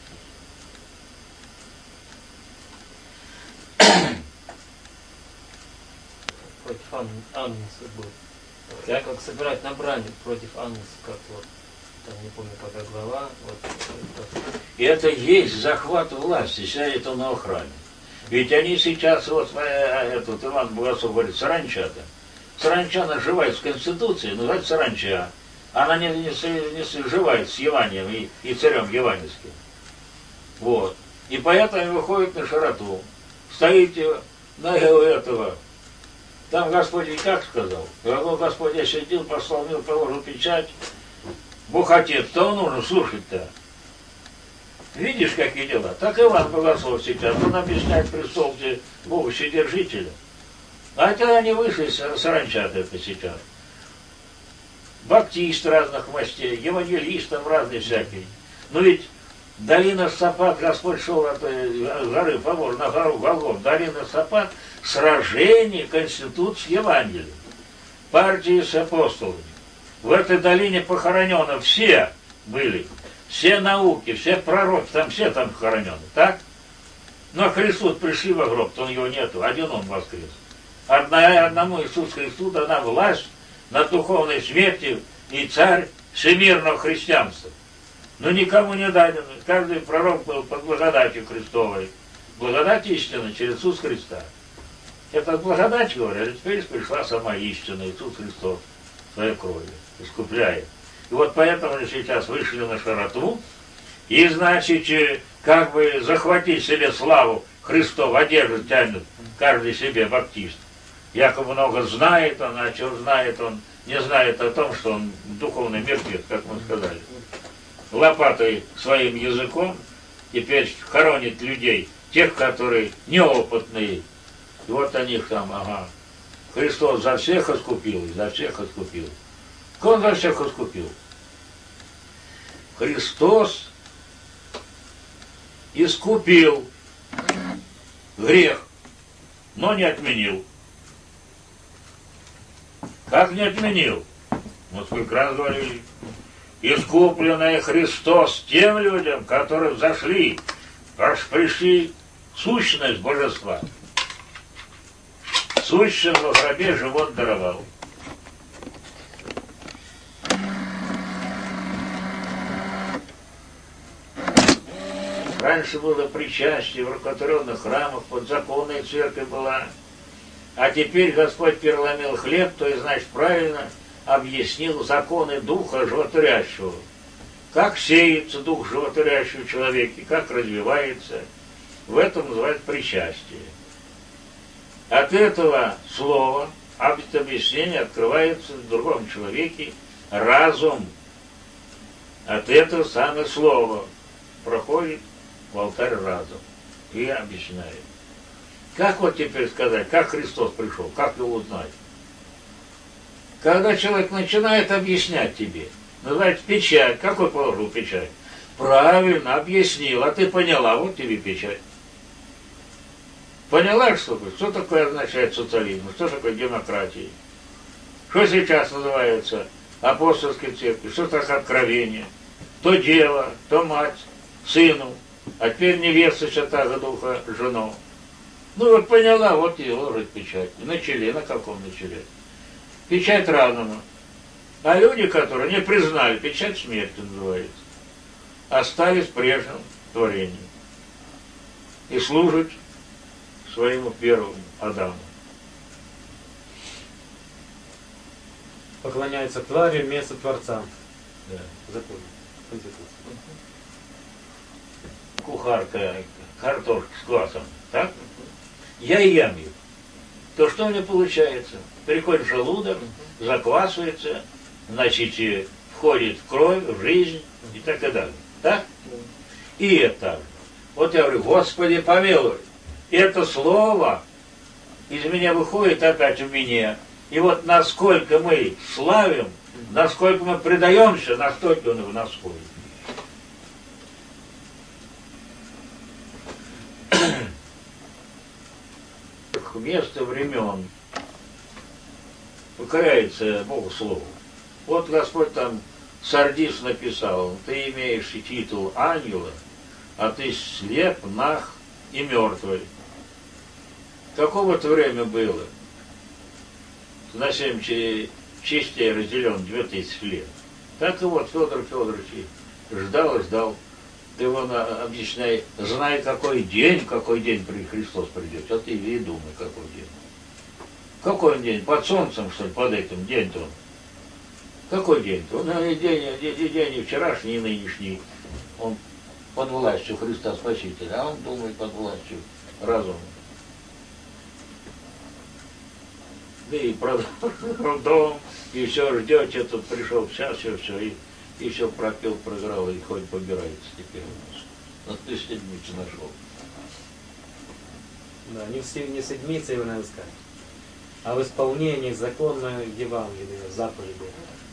Против ангелов был. Как? Как собирать на брань против ангелов, как вот, там не помню какая глава. Вот, И это есть захват власти, вся это на охране. Ведь они сейчас, вот этот Иван Богослов говорит, саранча-то. Саранча наживает с Конституцией, называется саранча. Она не сживает с Евангелием и царем Евангельским. Вот. И поэтому выходит на широту. Стоите на этого. Там Господь и как сказал? Дорогой Господь, я сидел, послал мир, положил печать. Бог Отец, то нужно слушать-то. Видишь, какие дела? Так Иван Богослов сейчас, он объясняет престол Бога Вседержителя. А это они вышли саранчат это сейчас. Баптисты разных мастей, евангелистов разные всякие. Но ведь долина Сапат, Господь шел от горы Фавор на гору Голгоф, долина Сапат, сражение Конституции Евангелия, партии с апостолами. В этой долине похоронены все были, все науки, все пророки, там все там похоронены, так? Но Христос пришли во гроб, то его нету, один он воскрес. Одному Иисусу Христу дана власть над духовной смертью и царь всемирного христианства. Но никому не дадено. Каждый пророк был под благодатью Христовой. Благодать истины через Иисуса Христа. Это от благодати, говорят, теперь пришла сама истина, Иисус Христос, своей кровью, искупляет. И вот поэтому мы сейчас вышли на широту, и, значит, как бы захватить себе славу Христов, одежду тянут каждый себе баптист. якобы много знает он, а чего знает он, не знает о том, что он духовный мертвец, как мы сказали. Лопатой своим языком теперь хоронит людей, тех, которые неопытные. И вот они там, ага. Христос за всех искупил, за всех искупил. Кто он за всех искупил? Христос искупил грех, но не отменил. Как не отменил? Мы сколько раз говорили. Искупленный Христос тем людям, которые взошли, аж пришли сущность божества. Сущим во гробе живот даровал. Раньше было причастие в рукотворенных храмах, подзаконная церковь была. А теперь Господь переломил хлеб, то есть, значит, правильно объяснил законы Духа Животворящего. Как сеется Дух Животворящего в человеке, как развивается. В этом называют причастие. От этого слова, от объяснения открывается в другом человеке разум. От этого самое слово проходит в алтарь разум и объясняет. Как вот теперь сказать, как Христос пришел, как его узнать? Когда человек начинает объяснять тебе, называется печать, какой положил печать? Правильно, объяснил, а ты поняла, вот тебе печать. Поняла, что такое означает социализм, что такое демократия? Что сейчас называется апостольской церковью, что такое откровение? То дева, то мать, сыну, а теперь невеста Святаго Духа, жену. Ну вот поняла, вот и ложит печать. На челе, на каком на челе? Печать разума. А люди, которые не признали, печать смерти называется, остались прежним творением и служат своему первому Адаму. Поклоняются твари вместо Творца. Да. Закон. Конституция. Кухарка картошки с квасом, так? Я и ям ее. То что у меня получается? Приходит в желудок, заквасывается, значит, входит в кровь, в жизнь и так и далее. Так? И это. Вот я говорю, Господи, помилуй. Это слово из меня выходит опять в меня. И вот насколько мы славим, насколько мы предаемся, настолько он в нас входит. Место времен покоряется Богу Слову. Вот Господь там Сардис написал, ты имеешь титул ангела, а ты слеп, наг и мертвый. Какого-то время было? На 7 частей разделен 2000 лет. Так и вот Федор Федорович ждал. Ты его объясняй, знай, какой день при Христос придет. А ты и думай, какой день. Какой он день? Под солнцем, что ли, под этим день-то он? Какой день-то? Он и день и вчерашний, и нынешний. Он под властью Христа Спасителя, а он думает под властью разума. Да и продом, и все ждете, тут пришел час, все, и все пропил, проиграл, и хоть побирается теперь у нас. Вот ты седмицу нашел. Да, не в седмице его надо искать, а в исполнении законной Евангелия, заповедей.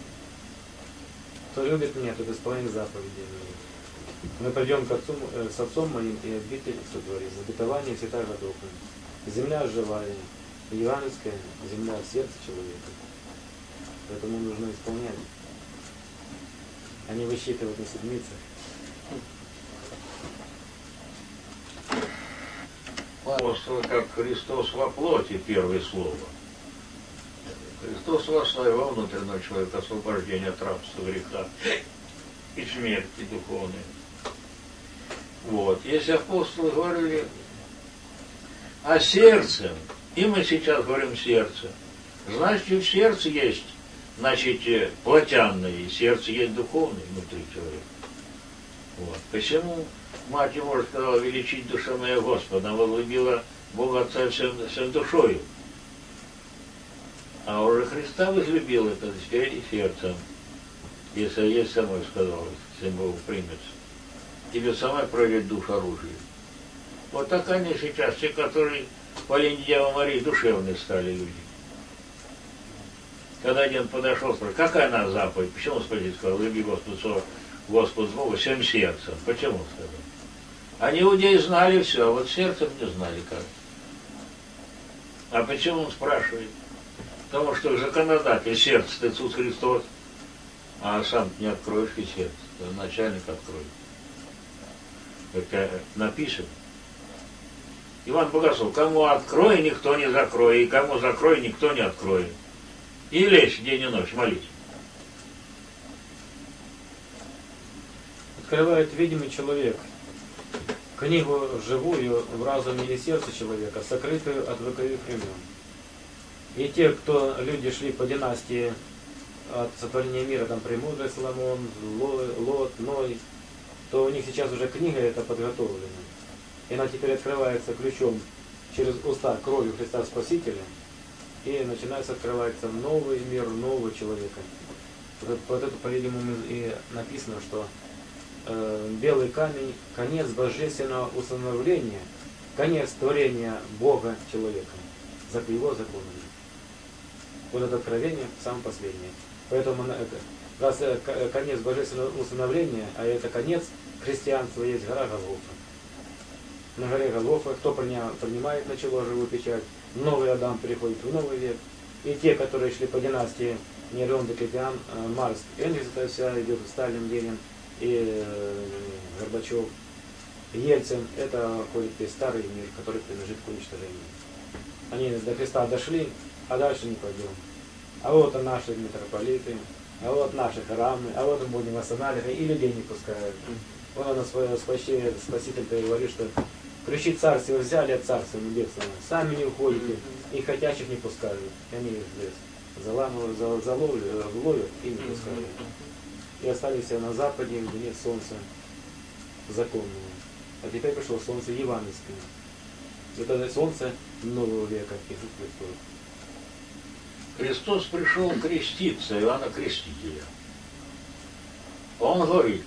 Кто любит меня, тот исполняет заповеди. Мы пойдем к отцу, с отцом моим и обитель сотворим, обетование Святаго Духа. Земля живая, евангельская земля в сердце человека. Поэтому нужно исполнять, а не высчитывать на седмицах. Апостол, как Христос во плоти, первое слово. Христос восславил внутреннего человека, освобождение от рабства, греха и смерти духовной. Вот. Если апостолы говорили о сердце, и мы сейчас говорим сердце, значит, и в сердце есть, значит, плотянное, и сердце есть духовное внутри человека. Вот. Почему мать его сказала, величить душа моя Господа, она возлюбила Бога Отца всем душою. А уже Христа возлюбил это сердцем. Если есть самой сказал, если Бог примется. Тебе самой проявит душу оружие. Вот так они сейчас, те, которые по линии Девы Марии душевные стали люди. Когда один подошел, спросил, какая она заповедь? Почему Спаситель сказал, люби Господа Бога всем сердцем? Почему сказал? Они иудеи знали все, а вот сердцем не знали как. А почему он спрашивает? Потому что законодатель сердца — Иисус Христос, а сам не откроешь и сердце, начальник откроет. Это написано. Иван Богослов, кому открой, никто не закроет, и кому закрой, никто не откроет. И лечь день и ночь, молись. Открывает видимый человек книгу живую в разуме и сердце человека, сокрытую от вековых времен. И те, кто люди шли по династии от сотворения мира, там Премудрый Соломон, Лот, Ной, то у них сейчас уже книга эта подготовлена. И она теперь открывается ключом через уста кровью Христа Спасителя, и начинается открываться новый мир, нового человека. Вот это, по-видимому, и написано, что белый камень — конец божественного установления, конец творения Бога человека, за его законами. Вот это откровение самое последнее. Поэтому, раз конец божественного установления, а это конец христианства, есть гора Голгофа. На горе Голгофа, кто принимает начало живую печать, новый Адам переходит в новый век. И те, которые шли по династии Нерон, Диоклетиан, Маркс, Энгельс, это вся идет Сталин, Ленин и Горбачев, Ельцин, это ходит весь старый мир, который принадлежит к уничтожению. Они до Христа дошли, а дальше не пойдем. А вот наши митрополиты, а вот наши храмы, а вот мы будем восстанавливать, и людей не пускают. Вот она Спаситель говорит, что ключи царствия взяли от царства небесного, сами не уходите, и хотящих не пускают. И они их здесь ловят и не пускают. И остались на западе, где нет солнца законного. А теперь пришло солнце евангельское. Это солнце нового века, Иисус Христос. Христос пришел креститься, Иоанна Крестителя. Он говорит,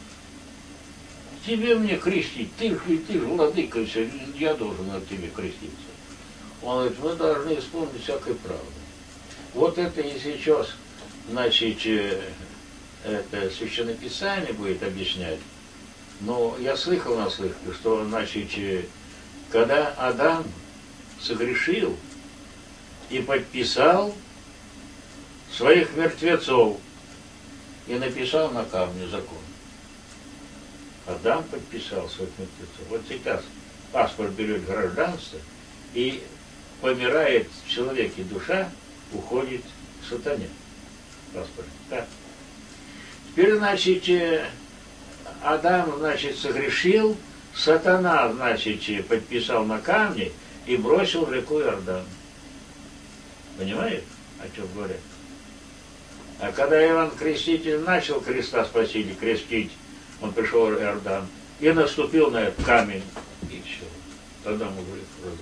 тебе мне крестить, ты же владыка, все, я должен от тебе креститься. Он говорит, мы должны исполнить всякой правды. Вот это и сейчас, значит, это Священное Писание будет объяснять. Но я слыхал наслышке, что, значит, когда Адам согрешил и подписал своих мертвецов и написал на камне закон. Адам подписал своих мертвецов. Вот сейчас паспорт берет гражданство, и помирает в человеке душа, уходит к сатане. Паспорт. Так. Теперь, значит, Адам, значит, согрешил, сатана, значит, подписал на камне и бросил в реку Иордан. Понимаешь, о чем говорят? А когда Иоанн Креститель начал Христа Спасителя крестить, он пришел в Иордан и наступил на этот камень, и все. Тогда мы говорим,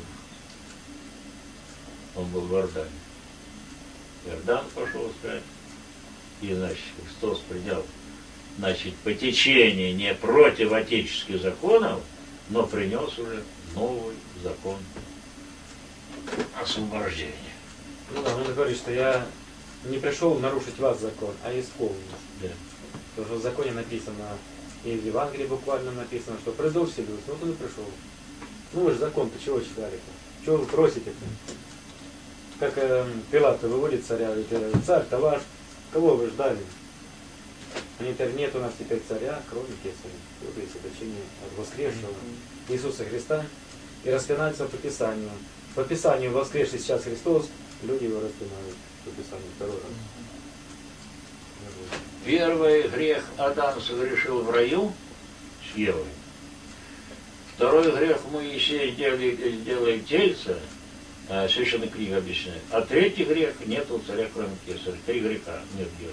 он был в Иордане. Иордан пошел сказать, и, значит, Христос принял, значит, по течению не против отеческих законов, но принес уже новый закон освобождения. Ну да, он говорит, что я не пришел нарушить вас закон, а исполнить. Да. Потому что в законе написано, и в Евангелии буквально написано, что придут все люди. Вот он и пришел. Ну вы же закон-то чего читали-то? Чего вы просите-то? Как Пилат выводит царя, царь-то ваш, кого вы ждали? Они говорят, нет у нас теперь царя, кроме кесаря. Вот есть обращение от воскресшего Иисуса Христа. И распинаются по Писанию. По Писанию воскресший сейчас Христос, люди его распинают. По Писанию второй раз. Первый грех Адам согрешил в раю с Евой. Второй грех Моисей делает тельце, Священная книга объясняет. А третий грех — нет у царя, кроме кесаря. 3 греха нет Евы.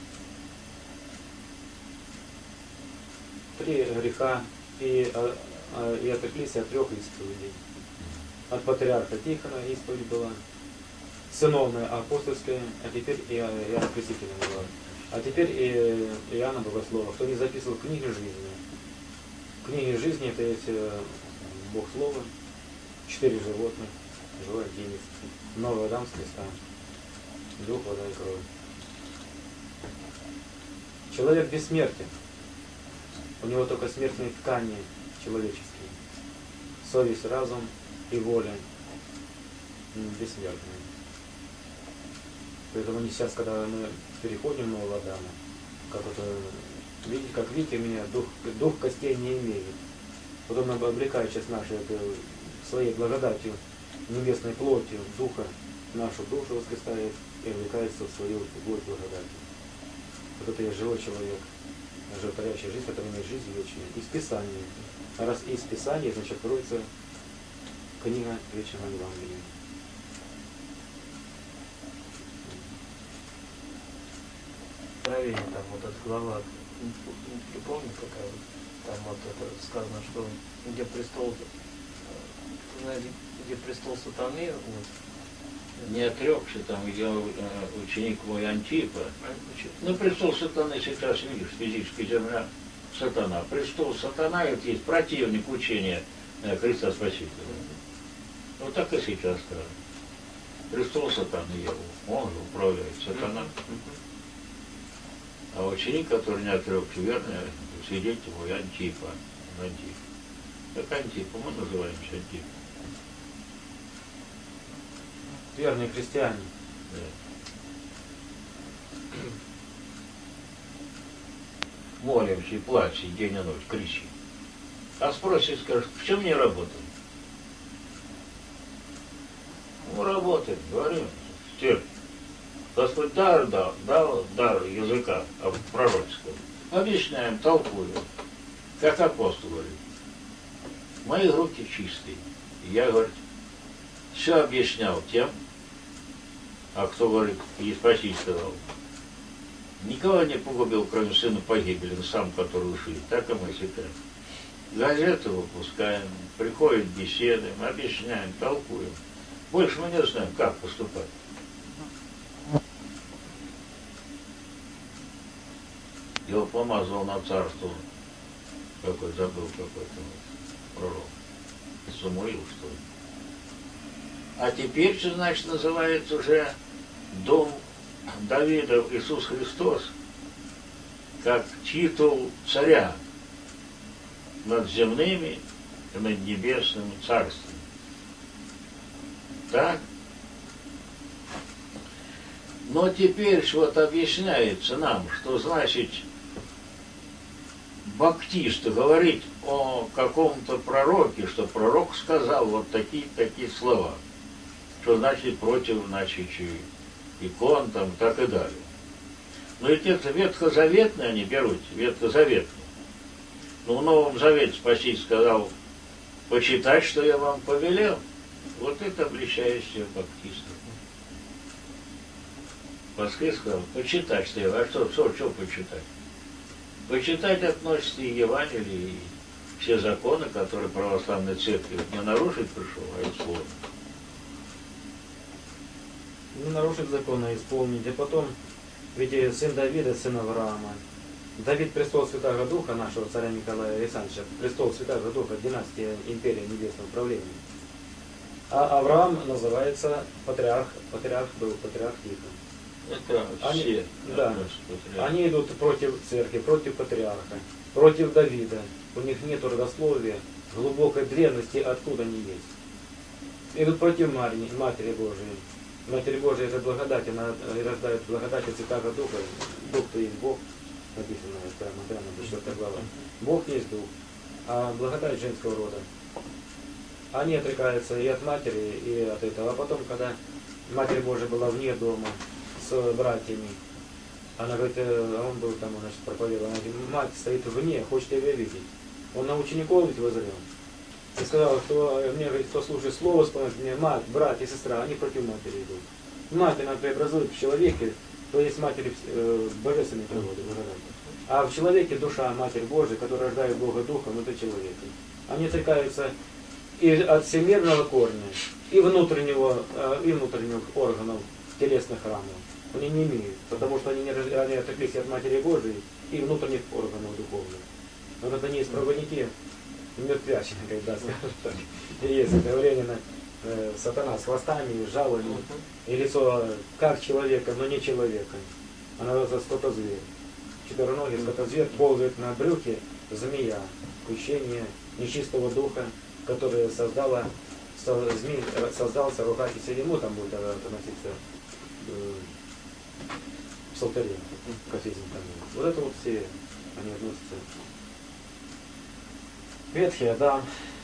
3 греха и отреклись от 3 исповедей. От патриарха Тихона исповедь была, сыновная апостольская, а теперь Иоанна Крестителя была. А теперь Иоанна Богослова, кто не записывал в книге жизни. В книге жизни это есть Бог Слова, 4 животных, живой агенец, Новый Адам с креста, Дух, вода и кровь. Человек бессмертен. У него только смертные ткани человеческие. Совесть, разум и воля бессмертные. Поэтому не сейчас, когда мы переходим в Нового Адама, как видите, у меня дух костей не имеет. Вот он облекает сейчас нашей своей благодатью, небесной плотью, духа, нашу душу воскресает и облекается в свою плоть благодатью. Вот это я живой человек, животворящая жизнь, которая имеет жизнь вечную. Из Писания. А раз из Писания, значит, откроется книга Вечного Евангелия. Правильно, там вот эта глава, не помню какая, там вот это сказано, что где престол сатаны, вот. Не отрекся там, где ученик мой Антипа. Ну, престол сатаны сейчас, видишь, физическая земля сатана. Престол сатана — это есть противник учения Христа Спасителя. Вот так и сейчас скажем. Престол сатаны его, он же управляет сатана. А ученик, который не отрекся, верно, свидетель мой Антипа. Как Антипа, мы называемся Антипа. Верные христиане. Да. Молимся и плачем день и ночь, кричим. А спросит, скажет, в чем не работаем? Ну, работаем, говорим, терпим. Господь дар дал, дар языка пророческого. Объясняем, толкуем. Как апостол говорит, мои руки чистые. И я, говорит, все объяснял тем, а кто, говорит, и спросить сказал, никого не погубил, кроме сына погибели, сам, который ушли. Так и мы сейчас. Газеты выпускаем, приходят беседы, объясняем, толкуем. Больше мы не знаем, как поступать. Его помазал на царство, какой забыл какой-то пророк. Самуил, что ли. А теперь, что значит, называется уже дом Давида Иисус Христос, как титул царя над земными и над небесными царствами. Так? Но теперь вот объясняется нам, что значит баптист говорить о каком-то пророке, что пророк сказал вот такие слова. Что значит против, значит, икон, там, так и далее. Но ведь это ветхозаветные они берут, ветхозаветные. Но в Новом Завете Спаситель сказал, почитать, что я вам повелел. Вот это обличающее баптистов. Пасхаль сказал, почитать, что я вам. А что почитать? Почитать относится и Евангелие, и все законы, которые православной церкви не нарушить пришел, а исполнить. Не нарушить закон, а исполнить. И потом, ведь сын Давида, сын Авраама. Давид — престол Святаго Духа, нашего царя Николая Александровича, престол Святаго Духа, династия империи небесного правления. А Авраам называется патриарх был патриарх Тихон. Это все. Да, они идут против церкви, против патриарха, против Давида. У них нет родословия, глубокой древности, откуда они есть. Идут против Матери Божией. Матерь Божия — это благодать, она рождает благодать от Святаго Духа. Дух-то есть Бог, написано прямо до 4 глава. Бог есть Дух, а благодать женского рода. Они отрекаются и от матери, и от этого. А потом, когда Матерь Божия была вне дома с братьями, она говорит, а он был там, значит, проповедовал, она говорит, мать стоит вне, хочет тебя видеть. Он на учеников ведь возрел. И сказал, мне, говорит, кто слушает слово, вспомнит мне, мать, брат и сестра, они против матери идут. Мать, она преобразует в человеке, то есть матери божественной природы, а в человеке душа, Матерь Божия, которая рождает Бога Духом, это человек. Они отрекаются и от всемирного корня, и внутренних органов телесных рамок. Они не имеют, потому что они отреклись от Матери Божией и внутренних органов духовных. Но это не есть проводники мертвящие, когда скажем так. И есть это время сатана с хвостами, жалами, и лицо как человека, но не человека. Она называется скотозверь. Четвероногий скотозверь ползает на брюхе змея, включение нечистого духа, которое создался Рухати ему, там будет относиться в Псалтыре, к Афизим. Вот это вот все они относятся. Ветхий Адам,